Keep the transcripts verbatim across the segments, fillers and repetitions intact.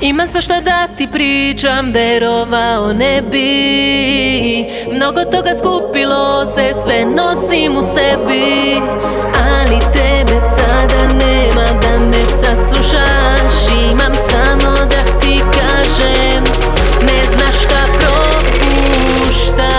Imam svašta da ti pričam, verovao ne bi. Mnogo toga skupilo se, sve nosim u sebi. Ali tebe sada nema da me saslušaš. Imam samo da ti kažem, ne znaš šta propuštaš.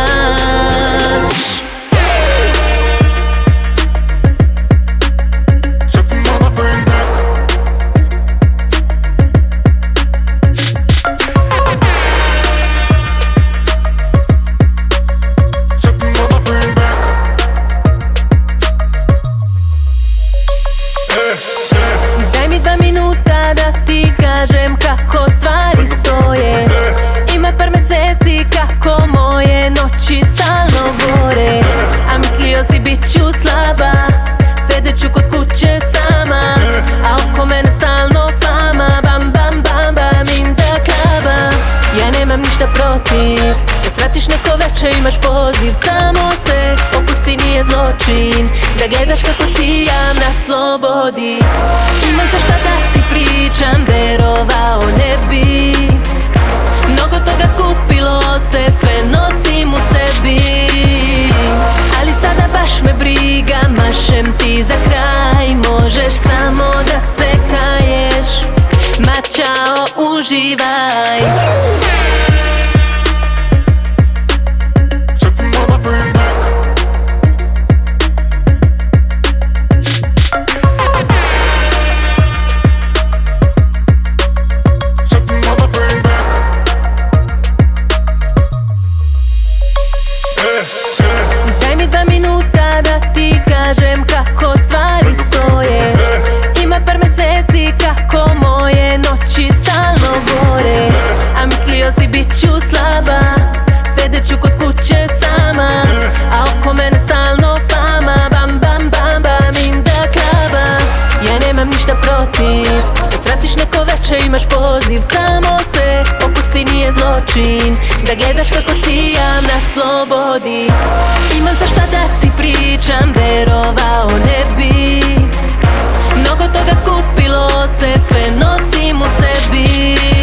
Daj mi dva minuta da ti kažem kako stvari stoje. Ima par meseci kako moje noći stalno gore. A mislio si bit ću slaba, sedjet ću kod kuće sama, a oko mene stalno fama. Bam bam bam bam inda klaba. Ja nemam ništa protiv da svratiš neko veče, imaš poziv. Samo se opusti, nije zločin da gledaš kako sijam na slobodi. Imam sa šta da ti pričam, verovao ne bi. Mnogo toga skupilo se, sve nosim u sebi. Ali sada baš me briga, mašem ti za kraj. Možeš samo da se kaješ, ma čao, uživaj. Daj mi dva minuta da ti kažem kako stvari stoje. Ima par meseci kako moje noći stalno gore. A mislio si bit ću slaba, sedjet ću kod kuće sama, a oko mene stalno fama. Bam bam bam bam inda klaba. Ja nemam ništa protiv da svratiš neko veče, imaš poziv. Samo se opusti, nije zločin da gledaš kako sijam na slobodi. Imam sa šta da ti pričam, verovao ne bi. Mnogo toga skupilo se, sve nosim u sebi.